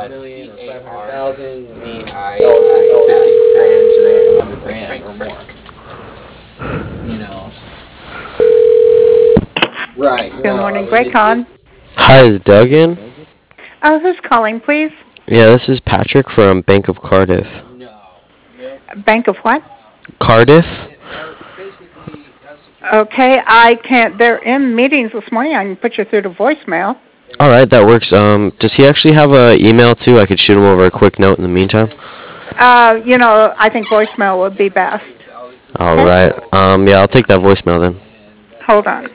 million or 500,000. VI, 50 grand to 100 grand or more. You know. Right. Good morning, Graycon. Hi, is Doug in? Who's calling, please? Yeah, this is Patrick from Bank of Cardiff. Bank of what? Cardiff? Okay, I can't. They're in meetings this morning. I can put you through to voicemail. All right, that works. Does he actually have an email too? I could shoot him over a quick note in the meantime. I think voicemail would be best. All right. Yeah, I'll take that voicemail then. Hold on.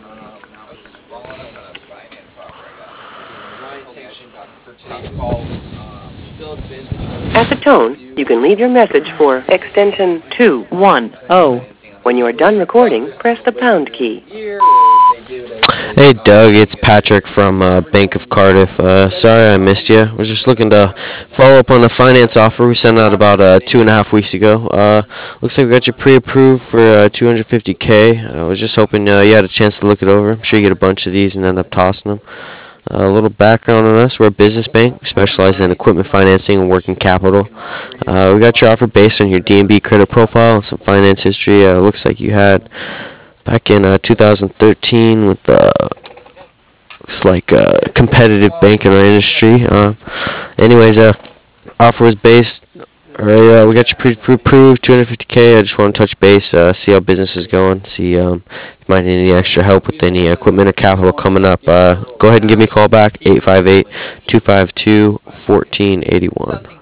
At the tone, you can leave your message for extension 210. When you are done recording, press the pound key. Hey, Doug, it's Patrick from Bank of Cardiff. Sorry I missed you. I was just looking to follow up on the finance offer we sent out about 2.5 weeks ago. Looks like we got you pre-approved for $250K. I was just hoping you had a chance to look it over. I'm sure you get a bunch of these and end up tossing them. A little background on us. We're a business bank. We specialize in equipment financing and working capital. We got your offer based on your D&B credit profile and some finance history. Looks like you had back in 2013 with looks like a competitive bank in our industry. Anyways, offer was based. Alright, we got you pre-approved, $250K. I just want to touch base, see how business is going, see if you might need any extra help with any equipment or capital coming up. Go ahead and give me a call back, 858-252-1481.